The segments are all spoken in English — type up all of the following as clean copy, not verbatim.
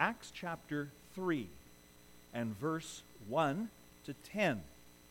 Acts chapter 3 and verse 1 to 10.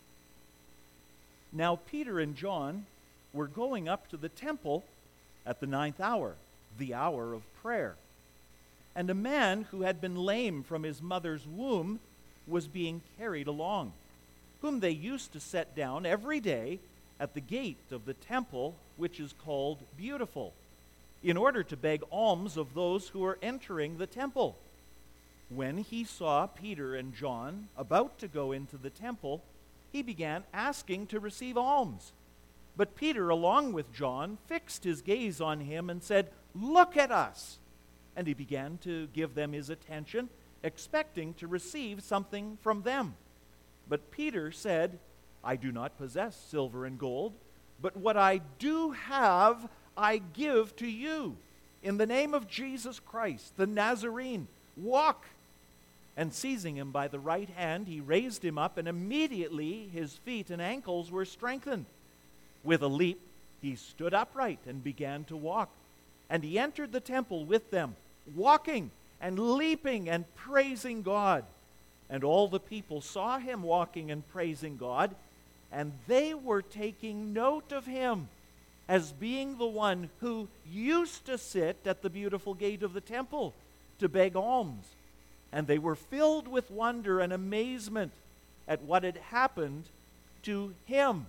Now Peter and John were going up to the temple at the 9th hour, the hour of prayer. And a man who had been lame from his mother's womb was being carried along, whom they used to set down every day at the gate of the temple, which is called Beautiful, in order to beg alms of those who were entering the temple. When he saw Peter and John about to go into the temple, he began asking to receive alms. But Peter, along with John, fixed his gaze on him and said, "Look at us." And he began to give them his attention, expecting to receive something from them. But Peter said, "I do not possess silver and gold, but what I do have I give to you. In the name of Jesus Christ, the Nazarene, walk." And seizing him by the right hand, he raised him up, and immediately his feet and ankles were strengthened. With a leap, he stood upright and began to walk. And he entered the temple with them, walking and leaping and praising God. And all the people saw him walking and praising God, and they were taking note of him as being the one who used to sit at the beautiful gate of the temple to beg alms. And they were filled with wonder and amazement at what had happened to him.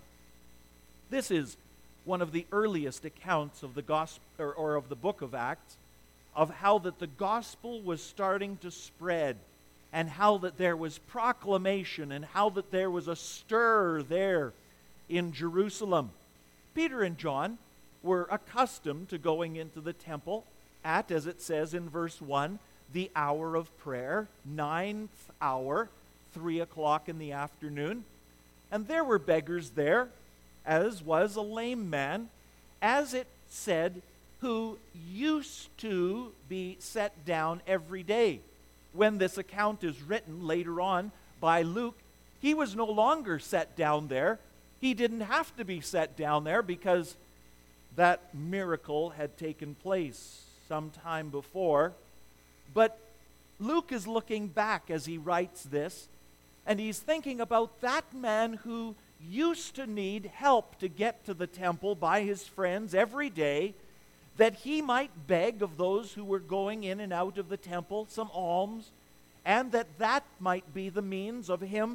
This is one of the earliest accounts of the gospel, or of the book of Acts, of how that the gospel was starting to spread, and how that there was proclamation, and how that there was a stir there in Jerusalem. Peter and John were accustomed to going into the temple at, as it says in verse 1, the hour of prayer, 9th hour, 3 o'clock in the afternoon. And there were beggars there, as was a lame man, as it said, who used to be set down every day. When this account is written later on by Luke, he was no longer set down there. He didn't have to be set down there because that miracle had taken place some time before. But Luke is looking back as he writes this, and he's thinking about that man who used to need help to get to the temple by his friends every day, that he might beg of those who were going in and out of the temple some alms, and that might be the means of him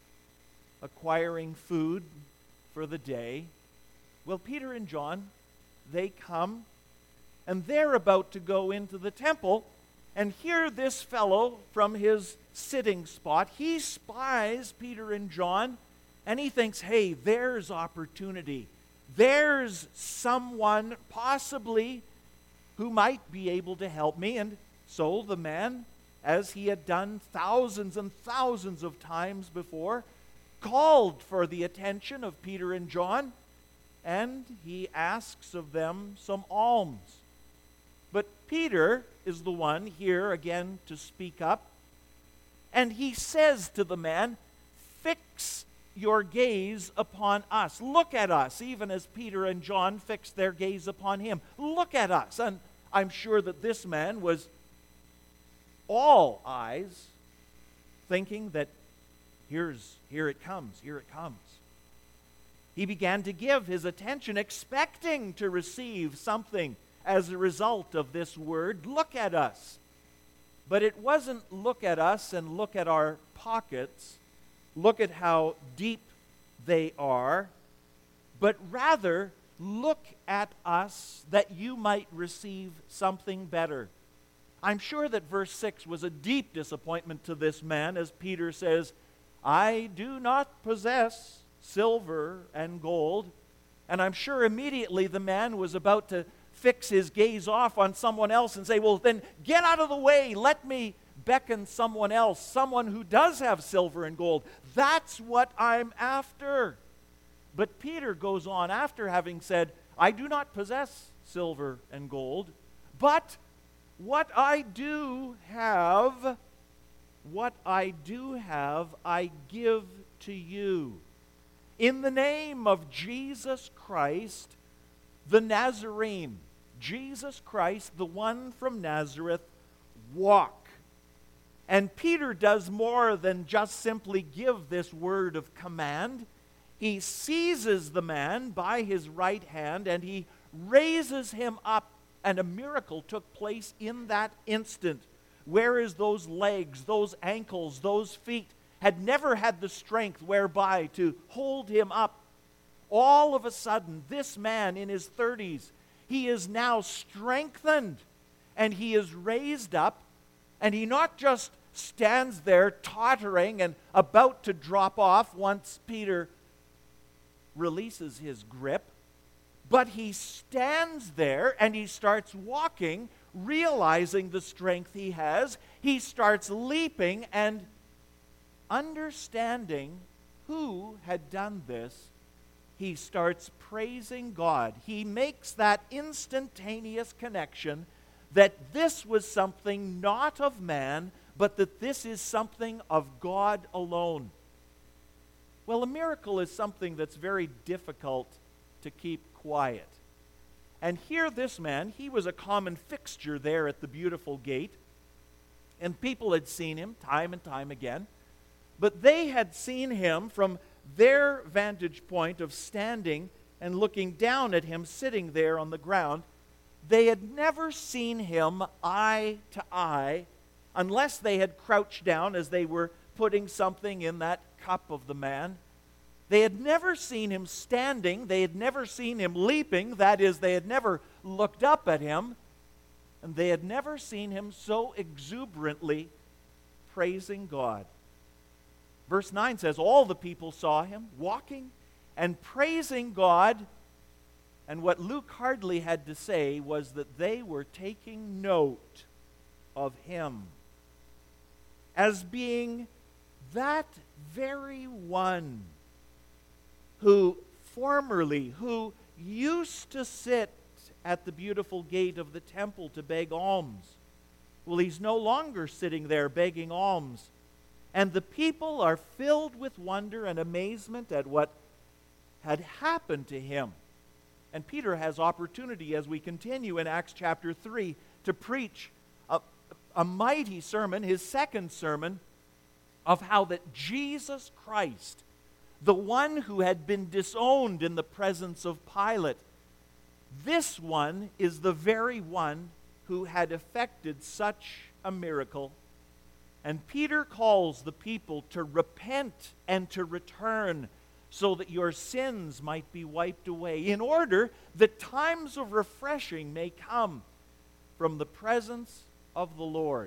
acquiring food for the day. Well, Peter and John, they come, and they're about to go into the temple, and here this fellow from his sitting spot, he spies Peter and John, and he thinks, hey, there's opportunity. There's someone possibly who might be able to help me. And so the man, as he had done thousands and thousands of times before, called for the attention of Peter and John, and he asks of them some alms. But Peter is the one here again to speak up, and he says to the man, "Fix your gaze upon us." Look at us, even as Peter and John fixed their gaze upon him. Look at us. And I'm sure that this man was all eyes, thinking that here it comes, here it comes. He began to give his attention, expecting to receive something as a result of this word, "Look at us." But it wasn't look at us and look at our pockets, look at how deep they are, but rather look at us that you might receive something better. I'm sure that verse 6 was a deep disappointment to this man as Peter says, "I do not possess silver and gold." And I'm sure immediately the man was about to fix his gaze off on someone else and say, "Well, then get out of the way. Let me beckon someone else, someone who does have silver and gold. That's what I'm after." But Peter goes on after having said, "I do not possess silver and gold, but what I do have, I give to you. In the name of Jesus Christ, the Nazarene," Jesus Christ, the one from Nazareth, "walk." And Peter does more than just simply give this word of command. He seizes the man by his right hand and he raises him up, and a miracle took place in that instant. Whereas those legs, those ankles, those feet had never had the strength whereby to hold him up, all of a sudden, this man in his 30s, he is now strengthened and he is raised up, and he not just stands there tottering and about to drop off once Peter releases his grip, but he stands there and he starts walking, realizing the strength he has. He starts leaping and understanding who had done this. He starts praising God. He makes that instantaneous connection that this was something not of man, but that this is something of God alone. Well, a miracle is something that's very difficult to keep quiet. And here this man, he was a common fixture there at the beautiful gate, and people had seen him time and time again, but they had seen him from their vantage point of standing and looking down at him sitting there on the ground. They had never seen him eye to eye unless they had crouched down as they were putting something in that cup of the man. They had never seen him standing. They had never seen him leaping. That is, they had never looked up at him. And they had never seen him so exuberantly praising God. Verse 9 says, all the people saw him walking and praising God. And what Luke hardly had to say was that they were taking note of him as being that very one who used to sit at the beautiful gate of the temple to beg alms. Well, he's no longer sitting there begging alms. And the people are filled with wonder and amazement at what had happened to him. And Peter has opportunity as we continue in Acts chapter 3 to preach a mighty sermon, his second sermon, of how that Jesus Christ, the one who had been disowned in the presence of Pilate, this one is the very one who had effected such a miracle. And Peter calls the people to repent and to return so that your sins might be wiped away, in order that times of refreshing may come from the presence of the Lord.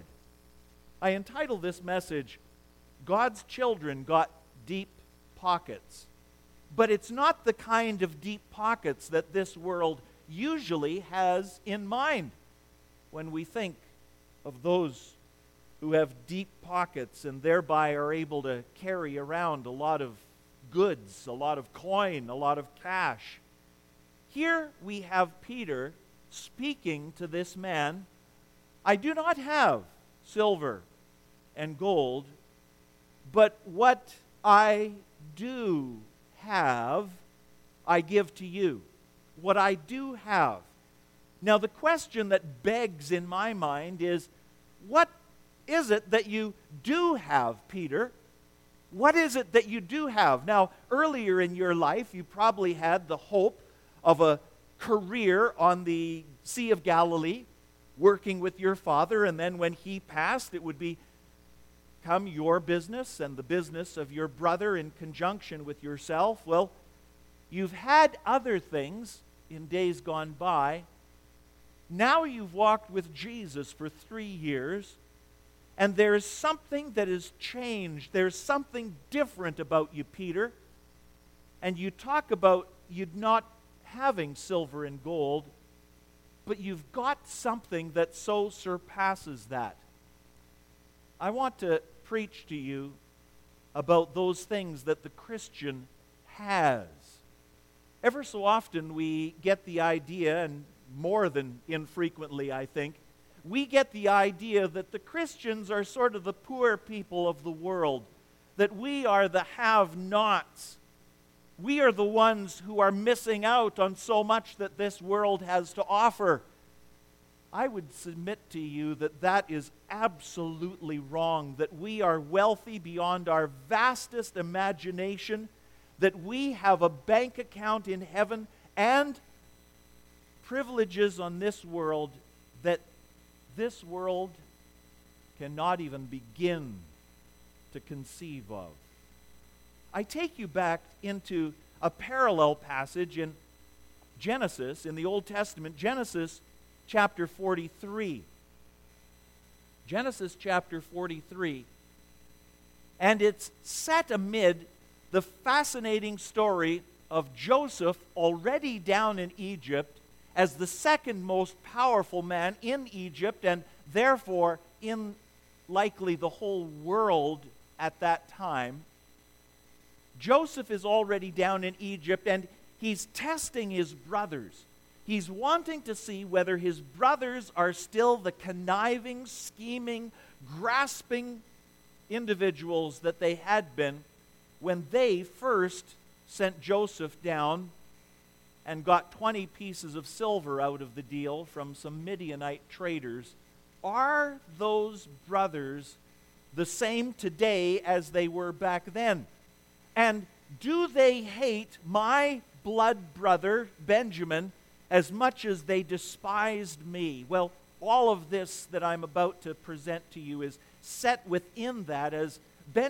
I entitle this message, God's Children Got Deep Pockets. But it's not the kind of deep pockets that this world usually has in mind when we think of those who have deep pockets and thereby are able to carry around a lot of goods, a lot of coin, a lot of cash. Here we have Peter speaking to this man, I do not have silver and gold, but what I do have, I give to you. What I do have. Now the question that begs in my mind is, what is it that you do have, Peter? What is it that you do have? Now, earlier in your life, you probably had the hope of a career on the Sea of Galilee, working with your father, and then when he passed, it would become your business and the business of your brother in conjunction with yourself. Well, you've had other things in days gone by. Now you've walked with Jesus for 3 years, and there's something that has changed. There's something different about you, Peter. And you talk about you not having silver and gold, but you've got something that so surpasses that. I want to preach to you about those things that the Christian has. Ever so often we get the idea, and more than infrequently I think, we get the idea that the Christians are sort of the poor people of the world, that we are the have-nots. We are the ones who are missing out on so much that this world has to offer. I would submit to you that that is absolutely wrong, that we are wealthy beyond our vastest imagination, that we have a bank account in heaven and privileges on this world that this world cannot even begin to conceive of. I take you back into a parallel passage in Genesis, in the Old Testament, Genesis chapter 43. Genesis chapter 43. And it's set amid the fascinating story of Joseph, already down in Egypt, as the second most powerful man in Egypt, and therefore in likely the whole world at that time. Joseph is already down in Egypt, and he's testing his brothers. He's wanting to see whether his brothers are still the conniving, scheming, grasping individuals that they had been when they first sent Joseph down and got 20 pieces of silver out of the deal from some Midianite traders. Are those brothers the same today as they were back then? And do they hate my blood brother, Benjamin, as much as they despised me? Well, all of this that I'm about to present to you is set within that as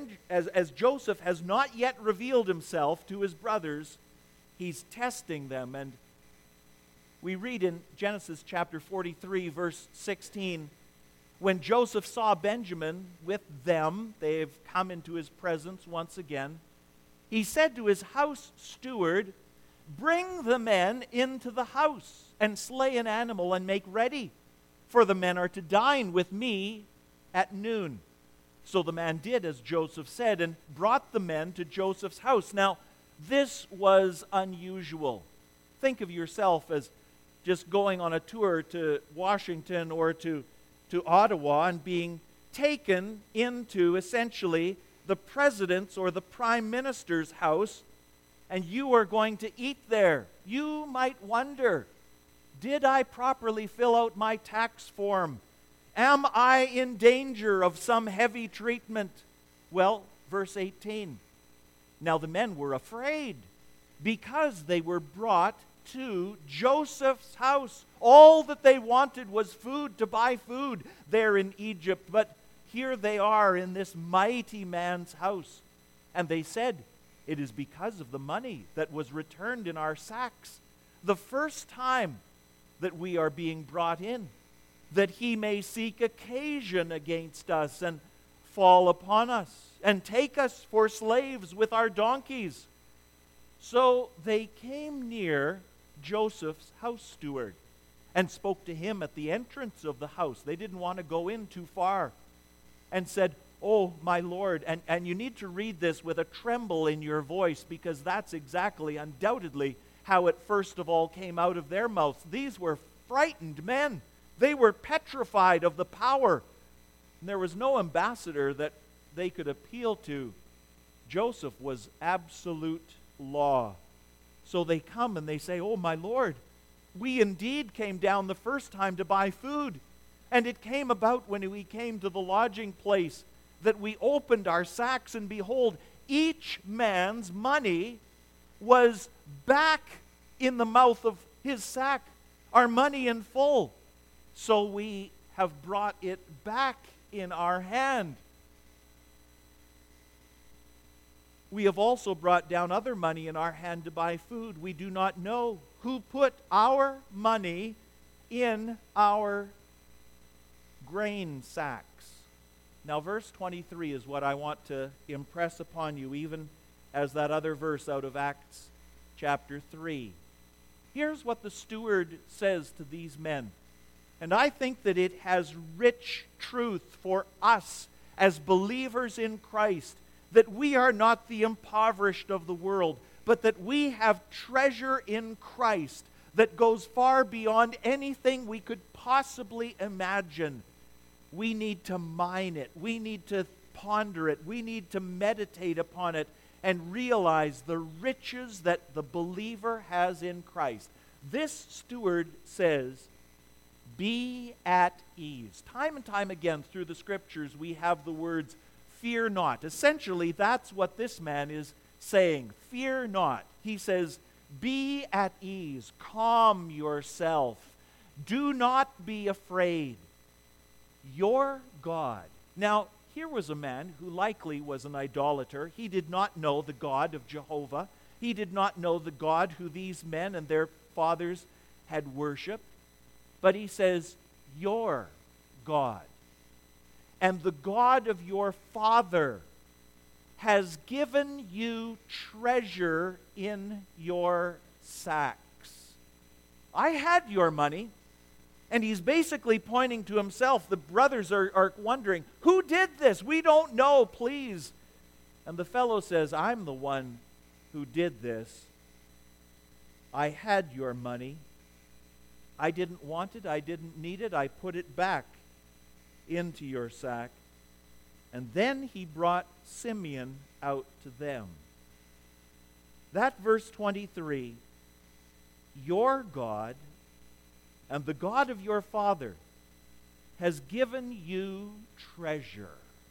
Joseph has not yet revealed himself to his brothers. He's testing them. And we read in Genesis chapter 43, verse 16, when Joseph saw Benjamin with them, they've come into his presence once again, he said to his house steward, "Bring the men into the house and slay an animal and make ready, for the men are to dine with me at noon." So the man did as Joseph said and brought the men to Joseph's house. Now, this was unusual. Think of yourself as just going on a tour to Washington or to Ottawa and being taken into essentially the president's or the prime minister's house, and you are going to eat there. You might wonder, did I properly fill out my tax form? Am I in danger of some heavy treatment? Well, verse 18. Now the men were afraid because they were brought to Joseph's house. All that they wanted was food, to buy food there in Egypt. But here they are in this mighty man's house. And they said, "It is because of the money that was returned in our sacks, the first time that we are being brought in, that he may seek occasion against us and fall upon us and take us for slaves with our donkeys." So they came near Joseph's house steward and spoke to him at the entrance of the house. They didn't want to go in too far, and said, "Oh, my Lord," and you need to read this with a tremble in your voice, because that's exactly, undoubtedly, how it first of all came out of their mouths. These were frightened men. They were petrified of the power. And there was no ambassador that they could appeal to. Joseph was absolute law. So they come and they say, "Oh, my Lord, we indeed came down the first time to buy food. And it came about when we came to the lodging place that we opened our sacks, and behold, each man's money was back in the mouth of his sack, our money in full. So we have brought it back in our hand. We have also brought down other money in our hand to buy food. We do not know who put our money in our grain sacks." Now, verse 23 is what I want to impress upon you, even as that other verse out of Acts chapter 3. Here's what the steward says to these men. And I think that it has rich truth for us as believers in Christ, that we are not the impoverished of the world, but that we have treasure in Christ that goes far beyond anything we could possibly imagine. We need to mine it. We need to ponder it. We need to meditate upon it and realize the riches that the believer has in Christ. This steward says, Be at ease. Time and time again through the scriptures we have the words, fear not. Essentially, that's what this man is saying. Fear not. He says, be at ease. Calm yourself. Do not be afraid. Your God. Now, here was a man who likely was an idolater. He did not know the God of Jehovah. He did not know the God who these men and their fathers had worshipped. But he says, your God and the God of your father has given you treasure in your sacks. I had your money. And he's basically pointing to himself. The brothers are wondering, who did this? We don't know, please. And the fellow says, I'm the one who did this. I had your money. I didn't want it. I didn't need it. I put it back into your sack. And then he brought Simeon out to them. That verse 23, your God and the God of your father has given you treasure.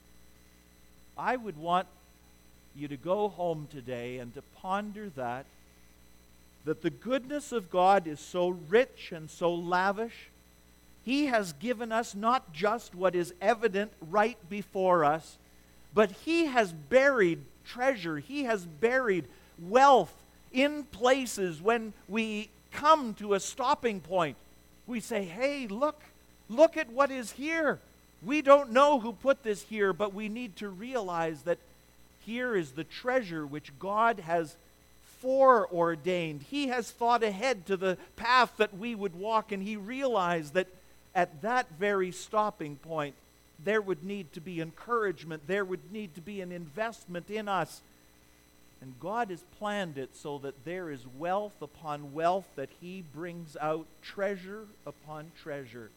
I would want you to go home today and to ponder that the goodness of God is so rich and so lavish. He has given us not just what is evident right before us, but He has buried treasure. He has buried wealth in places when we come to a stopping point. We say, hey, look at what is here. We don't know who put this here, but we need to realize that here is the treasure which God has foreordained. He has thought ahead to the path that we would walk, and He realized that at that very stopping point, there would need to be encouragement. There would need to be an investment in us. And God has planned it so that there is wealth upon wealth, that He brings out treasure upon treasure.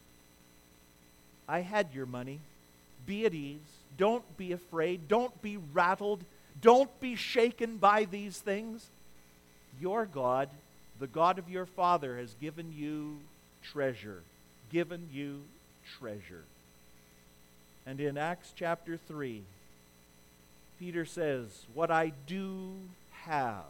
I had your money. Be at ease. Don't be afraid. Don't be rattled. Don't be shaken by these things. Your God, the God of your father, has given you treasure. Given you treasure. And in Acts chapter 3, Peter says, what I do have.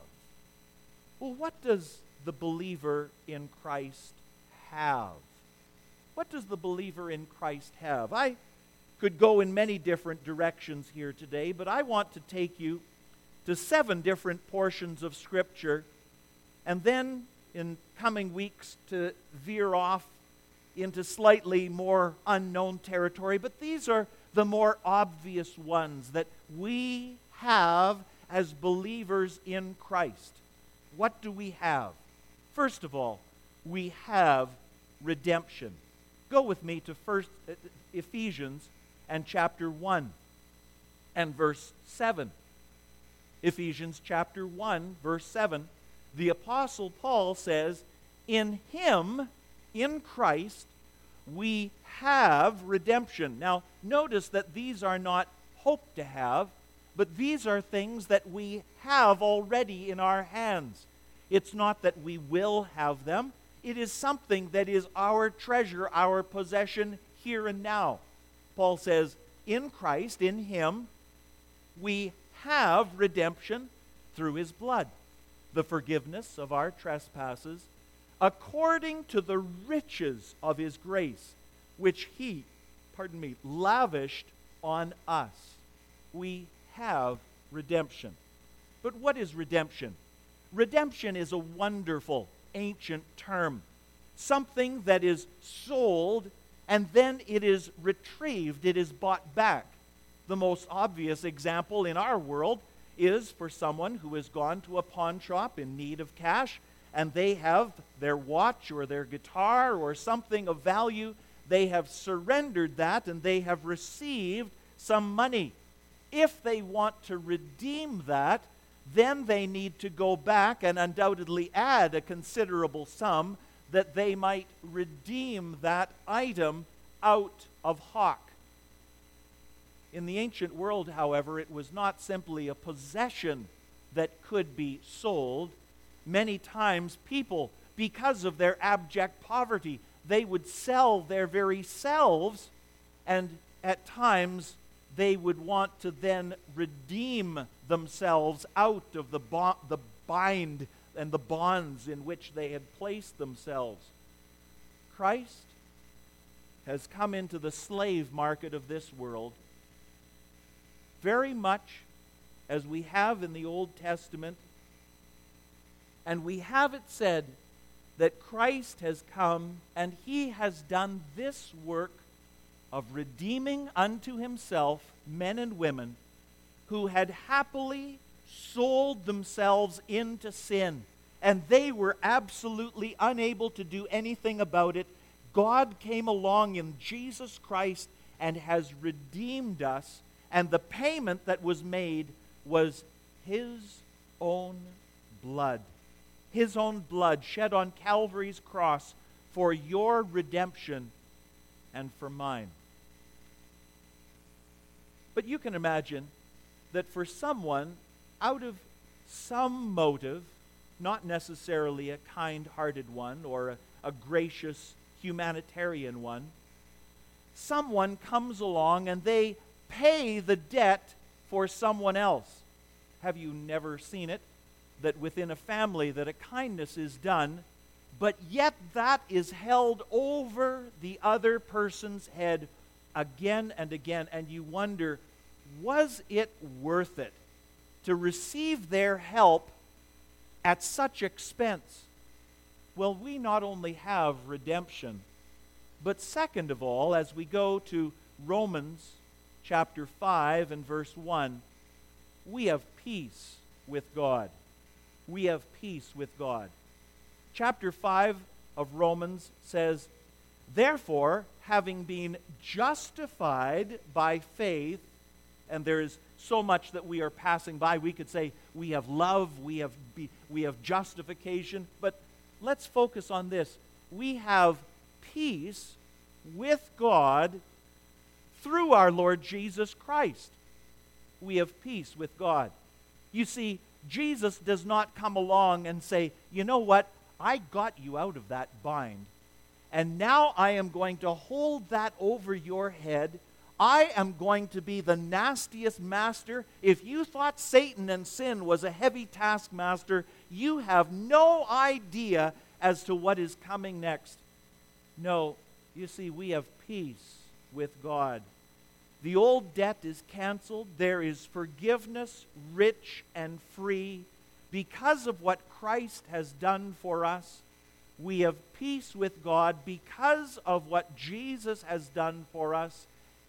Well, what does the believer in Christ have? What does the believer in Christ have? I could go in many different directions here today, but I want to take you to 7 different portions of Scripture, and then in coming weeks to veer off into slightly more unknown territory. But these are the more obvious ones that we have as believers in Christ. What do we have? First of all, we have redemption. Go with me to Ephesians and chapter 1 and verse 7. Ephesians chapter 1, verse 7. The Apostle Paul says, in Him, in Christ, we have redemption. Now, notice that these are not hope to have, but these are things that we have already in our hands. It's not that we will have them. It is something that is our treasure, our possession here and now. Paul says, in Christ, in Him, we have redemption through His blood, the forgiveness of our trespasses, according to the riches of His grace, which He, lavished on us. We have redemption. But what is redemption? Redemption is a wonderful ancient term, something that is sold and then it is retrieved, it is bought back. The most obvious example in our world is for someone who has gone to a pawn shop in need of cash, and they have their watch or their guitar or something of value. They have surrendered that and they have received some money. If they want to redeem that, then they need to go back and undoubtedly add a considerable sum that they might redeem that item out of hock. In the ancient world, however, it was not simply a possession that could be sold. Many times people, because of their abject poverty, they would sell their very selves, and at times they would want to then redeem themselves out of the bind and the bonds in which they had placed themselves. Christ has come into the slave market of this world, very much as we have in the Old Testament, and we have it said that Christ has come and he has done this work of redeeming unto himself men and women who had happily sold themselves into sin, and they were absolutely unable to do anything about it. God came along in Jesus Christ and has redeemed us, and the payment that was made was his own blood. His own blood shed on Calvary's cross for your redemption and for mine. But you can imagine that for someone, out of some motive, not necessarily a kind-hearted one or a gracious humanitarian one, someone comes along and they pay the debt for someone else. Have you never seen it? That within a family that a kindness is done, but yet that is held over the other person's head again and again, and you wonder, was it worth it to receive their help at such expense? Well, we not only have redemption, but second of all, as we go to Romans chapter 5 and verse 1, we have peace with God. We have peace with God. Chapter 5 of Romans says, "Therefore, having been justified by faith," and there is so much that we are passing by. We could say we have love, we have justification, but let's focus on this. We have peace with God through our Lord Jesus Christ. We have peace with God. You see, Jesus does not come along and say, you know what, I got you out of that bind, and now I am going to hold that over your head. I am going to be the nastiest master. If you thought Satan and sin was a heavy taskmaster, you have no idea as to what is coming next. No, you see, we have peace with God. The old debt is canceled. There is forgiveness, rich and free. Because of what Christ has done for us, we have peace with God because of what Jesus has done for us.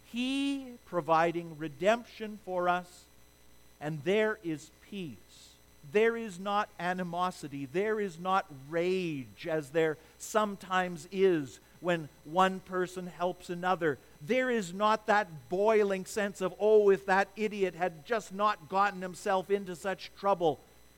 He providing redemption for us, and there is peace. There is not animosity. There is not rage, as there sometimes is when one person helps another. There is not that boiling sense of, oh, if that idiot had just not gotten himself into such trouble.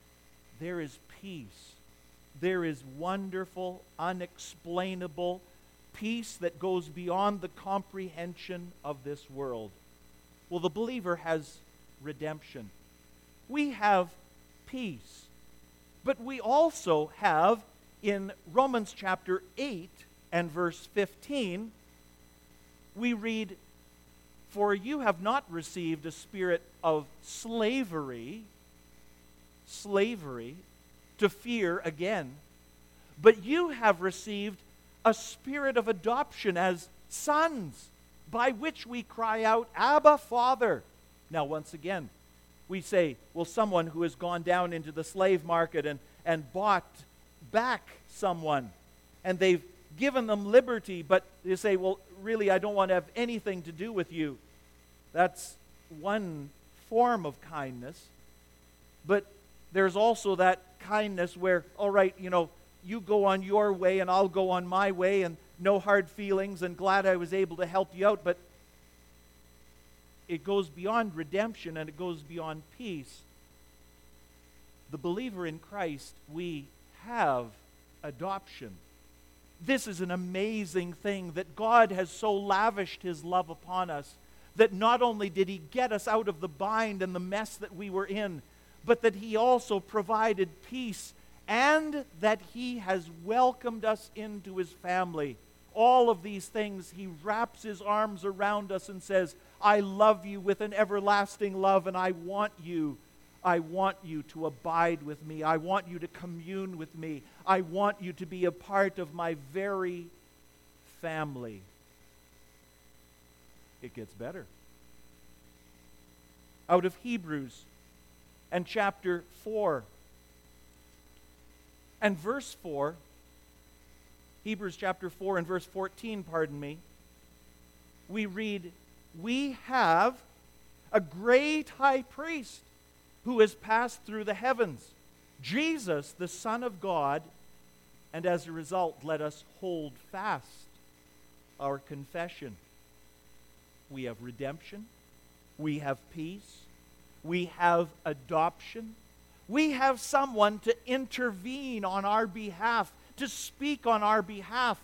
There is peace. There is wonderful, unexplainable peace that goes beyond the comprehension of this world. Well, the believer has redemption. We have peace. But we also have, in Romans chapter 8 and verse 15, we read, "For you have not received a spirit of slavery to fear again, but you have received a spirit of adoption as sons, by which we cry out, Abba, Father." Now, once again, we say, well, someone who has gone down into the slave market and bought back someone, and they've given them liberty, but they say, well, really, I don't want to have anything to do with you. That's one form of kindness. But there's also that kindness where, all right, you go on your way and I'll go on my way, and no hard feelings, and glad I was able to help you out. But it goes beyond redemption and it goes beyond peace. The believer in Christ, we have adoption. This is an amazing thing, that God has so lavished his love upon us, that not only did he get us out of the bind and the mess that we were in, but that he also provided peace, and that he has welcomed us into his family. all of these things, he wraps his arms around us and says, I love you with an everlasting love, and I want you to abide with me. I want you to commune with me. I want you to be a part of my very family. It gets better. Out of Hebrews and chapter 4 and verse 4, Hebrews chapter 4 and verse 14, we read, we have a great high priest who has passed through the heavens, Jesus, the Son of God, and as a result, let us hold fast our confession. We have redemption, we have peace, we have adoption, we have someone to intervene on our behalf, to speak on our behalf.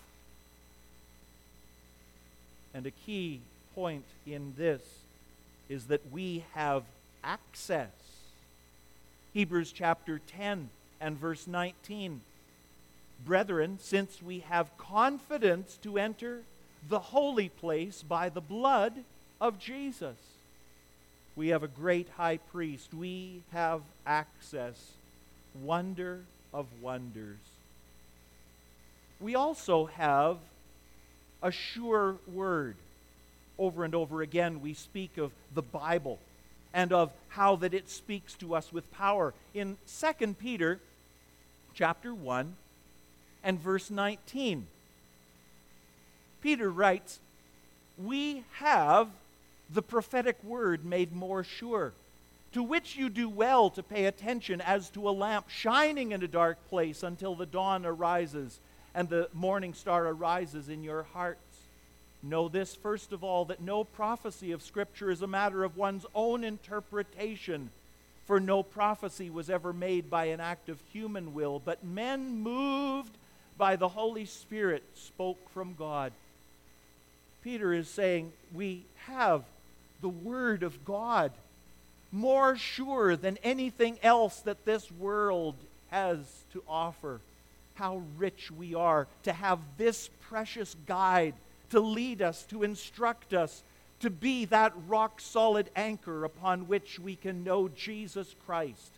And a key point in this is that we have access. Hebrews chapter 10 and verse 19. Brethren, since we have confidence to enter the holy place by the blood of Jesus, we have a great high priest. We have access. Wonder of wonders. We also have a sure word. Over and over again, we speak of the Bible and of how that it speaks to us with power. In 2 Peter chapter 1 and verse 19, Peter writes, we have the prophetic word made more sure, to which you do well to pay attention as to a lamp shining in a dark place until the dawn arises and the morning star arises in your hearts. Know this, first of all, that no prophecy of Scripture is a matter of one's own interpretation, for no prophecy was ever made by an act of human will, but men moved by the Holy Spirit spoke from God. Peter is saying we have the Word of God, more sure than anything else that this world has to offer. How rich we are to have this precious guide to lead us, to instruct us, to be that rock-solid anchor upon which we can know Jesus Christ.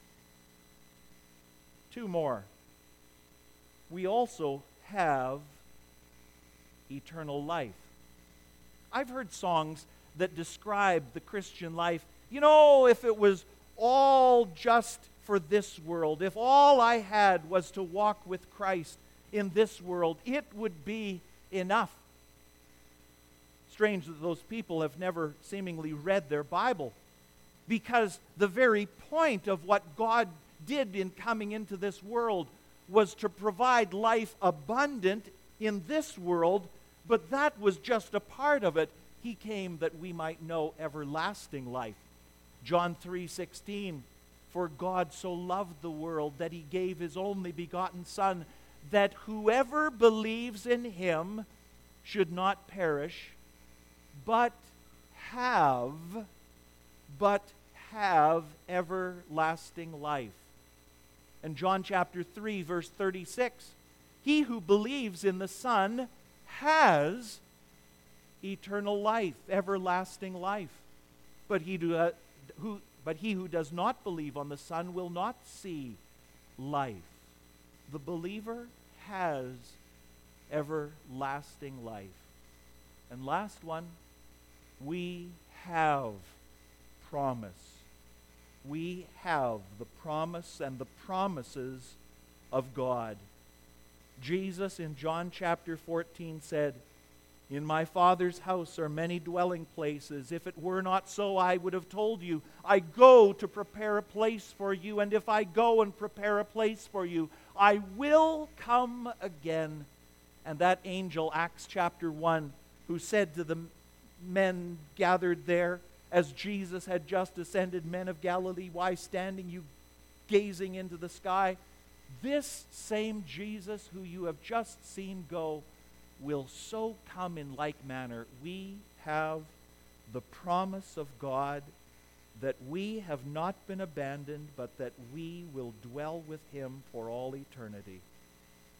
Two more. We also have eternal life. I've heard songs that describe the Christian life. You know, if it was all just for this world, if all I had was to walk with Christ in this world, it would be enough. Strange that those people have never seemingly read their Bible, because the very point of what God did in coming into this world was to provide life abundant in this world, but that was just a part of it. He came that we might know everlasting life. John 3:16, for God so loved the world that he gave his only begotten Son, that whoever believes in him should not perish, but have everlasting life. And John chapter 3, verse 36, he who believes in the Son has eternal life, everlasting life. But he who does not believe on the Son will not see life. The believer has everlasting life. And last one, we have promise. We have the promise and the promises of God. Jesus in John chapter 14 said, in my Father's house are many dwelling places. If it were not so, I would have told you. I go to prepare a place for you, and if I go and prepare a place for you, I will come again. And that angel, Acts chapter 1, who said to the men gathered there, as Jesus had just ascended, men of Galilee, why standing you gazing into the sky? This same Jesus who you have just seen go will so come in like manner. We have the promise of God that we have not been abandoned, but that we will dwell with him for all eternity.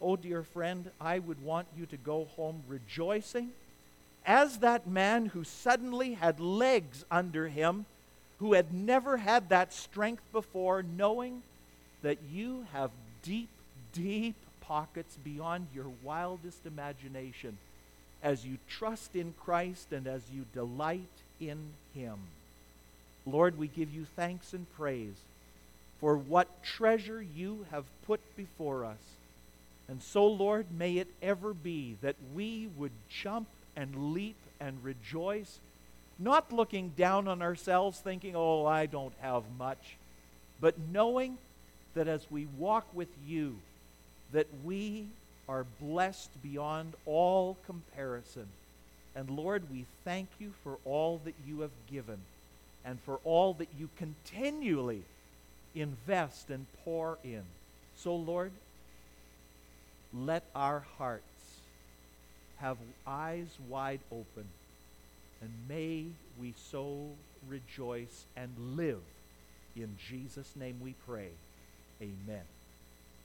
oh dear friend, I would want you to go home rejoicing as that man who suddenly had legs under him, who had never had that strength before, knowing that you have deep, deep pockets beyond your wildest imagination as you trust in Christ and as you delight in Him. Lord, we give you thanks and praise for what treasure you have put before us. And so, Lord, may it ever be that we would jump and leap and rejoice, not looking down on ourselves thinking, oh, I don't have much, but knowing that as we walk with you, that we are blessed beyond all comparison. And Lord, we thank you for all that you have given and for all that you continually invest and pour in. So, Lord, let our hearts have eyes wide open, and may we so rejoice and live. In Jesus' name we pray. Amen.